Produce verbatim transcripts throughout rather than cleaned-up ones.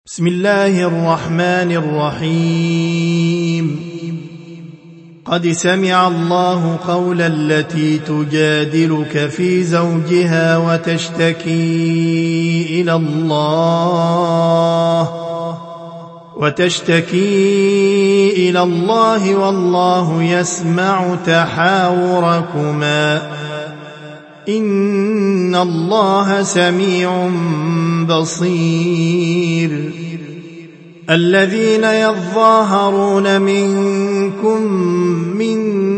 بسم الله الرحمن الرحيم. قد سمع الله قول التي تجادلك في زوجها وتشتكي إلى الله وتشتكي إلى الله والله يسمع تحاوركما إن الله سميع بصير. الذين يظاهرون منكم من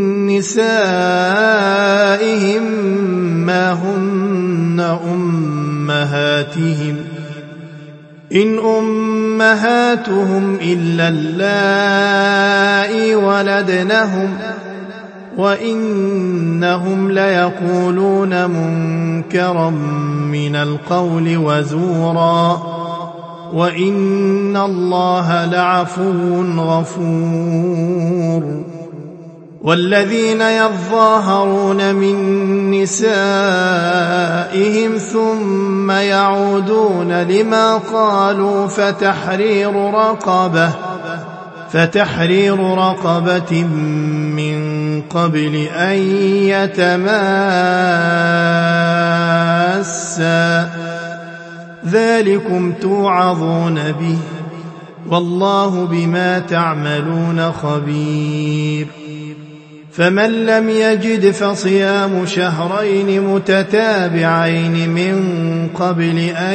نسائهم ما هن أمهاتهم إن أمهاتهم إلا اللائي ولدنهم وإنهم ليقولون منكرا من القول وزورا وإن الله لعفو غفور. والذين يظاهرون من نسائهم ثم يعودون لما قالوا فتحرير رقبة فتحرير رقبة من قبل أن يتماسا ذلكم توعظون به والله بما تعملون خبير. فمن لم يجد فصيام شهرين متتابعين من قبل أن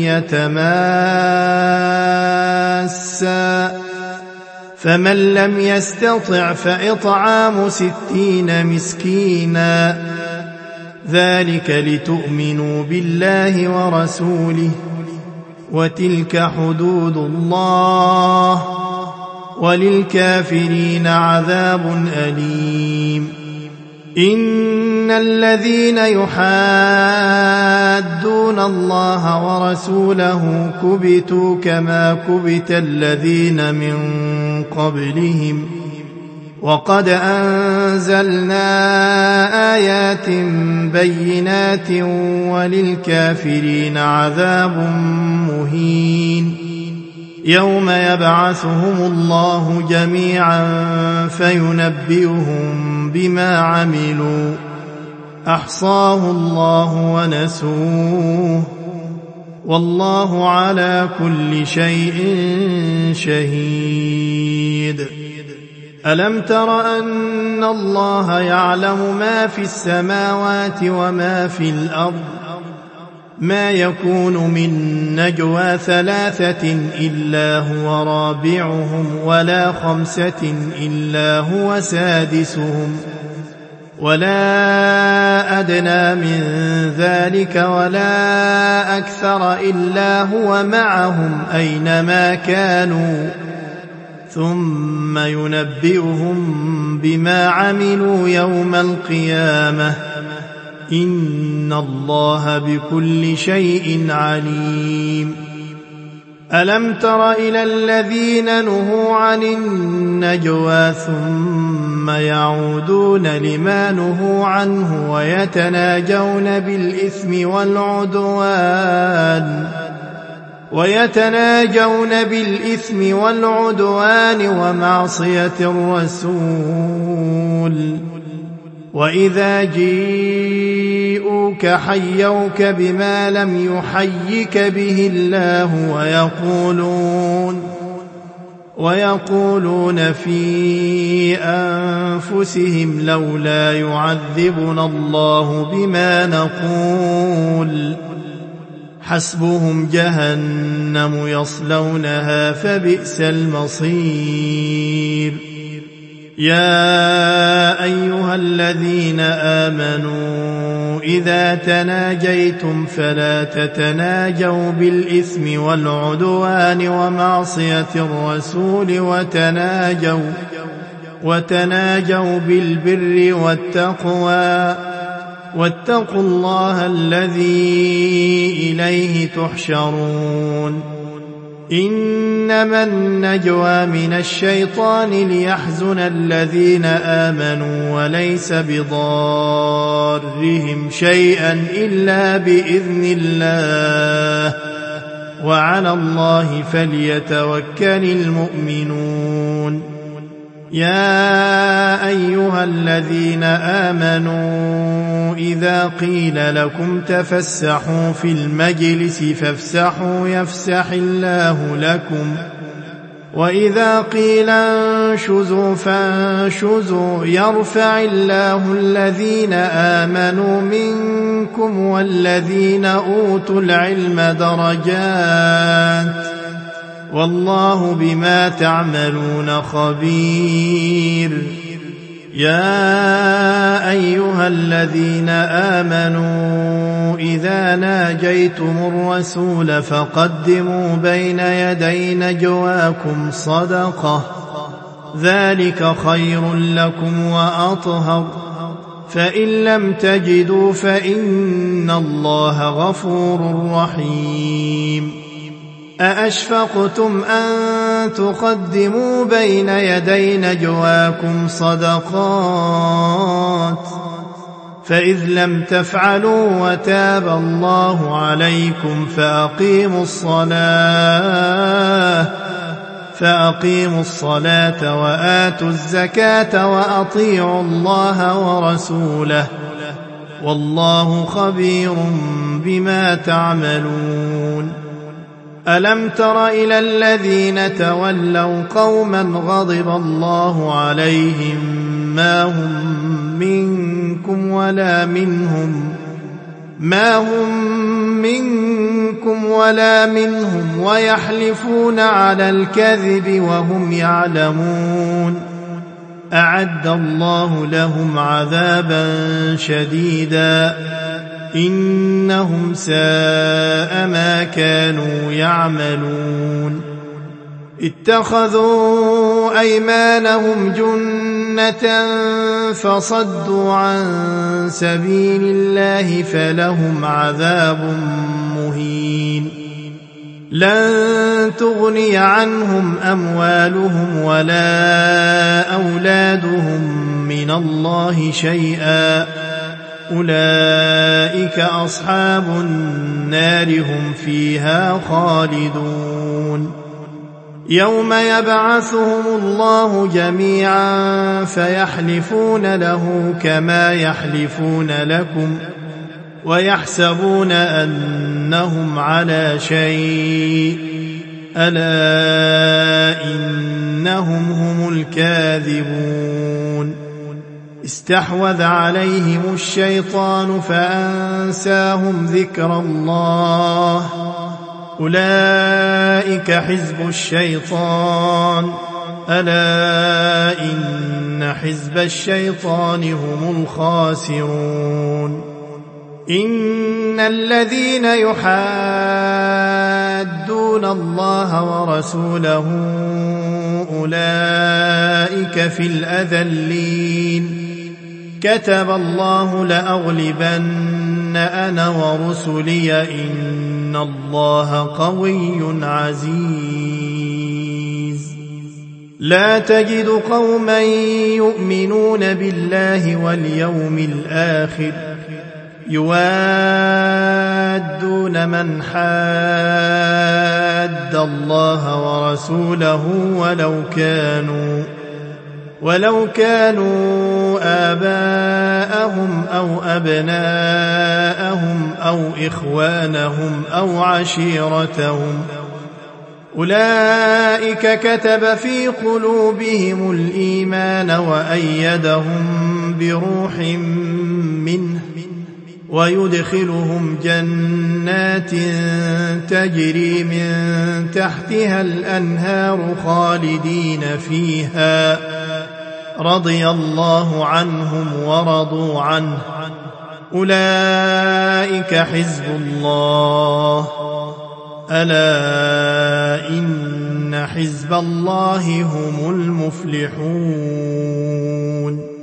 يتماسا فمن لم يستطع فإطعام ستين مسكينا ذلك لتؤمنوا بالله ورسوله وتلك حدود الله وللكافرين عذاب أليم. إن الذين يحادون الله ورسوله كبتوا كما كبت الذين من قبلهم وقد أنزلنا آيات بينات وللكافرين عذاب مهين. يوم يبعثهم الله جميعا فينبئهم بما عملوا أحصاه الله ونسوه والله على كل شيء شهيد. ألم تر أن الله يعلم ما في السماوات وما في الأرض ما يكون من نجوى ثلاثة إلا هو رابعهم ولا خمسة إلا هو سادسهم ولا أدنى من ذلك ولا أكثر إلا هو معهم أينما كانوا ثم ينبئهم بما عملوا يوم القيامة إن الله بكل شيء عليم. ألم تر إلى الذين نهوا عن النجوى ثم يعودون لما نهوا عنه ويتناجون بالإثم والعدوان ويتناجون بالإثم والعدوان ومعصية الرسول وإذا جيءوك حيوك بما لم يحيك به الله ويقولون ويقولون في أنفسهم لولا يعذبنا الله بما نقول حسبهم جهنم يصلونها فبئس المصير. يا أيها الذين آمنوا إذا تناجيتم فلا تتناجوا بالإثم والعدوان ومعصية الرسول وتناجوا وتناجوا بالبر والتقوى واتقوا الله الذي إليه تحشرون. إنما النجوى من الشيطان ليحزن الذين آمنوا وليس بضارهم شيئا إلا بإذن الله وعلى الله فليتوكل المؤمنون يا أيها الذين آمنوا إذا قيل لكم تفسحوا في المجلس فافسحوا يفسح الله لكم وإذا قيل انشزوا فانشزوا يرفع الله الذين آمنوا منكم والذين أوتوا العلم درجات والله بما تعملون خبير يا أيها الذين آمنوا إذا ناجيتم الرسول فقدموا بين يدي نجواكم صدقة ذلك خير لكم وأطهر فإن لم تجدوا فإن الله غفور رحيم أأشفقتم أن تقدموا بين يدي نجواكم صدقات فإذ لم تفعلوا وتاب الله عليكم فأقيموا الصلاة فأقيموا الصلاة وآتوا الزكاة وأطيعوا الله ورسوله والله خبير بما تعملون ألم تر إلى الذين تولوا قوما غضب الله عليهم ما هم منكم ولا منهم ما هم منكم ولا منهم ويحلفون على الكذب وهم يعلمون أعد الله لهم عذابا شديدا إنهم ساء ما كانوا يعملون اتخذوا أيمانهم جنة فصدوا عن سبيل الله فلهم عذاب مهين لن تغني عنهم أموالهم ولا أولادهم من الله شيئا أولئك أصحاب النار هم فيها خالدون يوم يبعثهم الله جميعا فيحلفون له كما يحلفون لكم ويحسبون أنهم على شيء ألا إنهم هم الكاذبون استحوذ عليهم الشيطان فأنساهم ذكر الله أولئك حزب الشيطان ألا إن حزب الشيطان هم الخاسرون إن الذين يحادون الله ورسوله أولئك في الأذلين كتب الله لأغلبن أنا ورسلي إن الله قوي عزيز لا تجد قوما يؤمنون بالله واليوم الآخر يوادون من حاد الله ورسوله ولو كانوا ولو كانوا آباءهم أو أبناءهم أو إخوانهم أو عشيرتهم أولئك كتب في قلوبهم الإيمان وأيدهم بروح منه ويدخلهم جنات تجري من تحتها الأنهار خالدين فيها رضي الله عنهم ورضوا عنه أولئك حزب الله ألا إن حزب الله هم المفلحون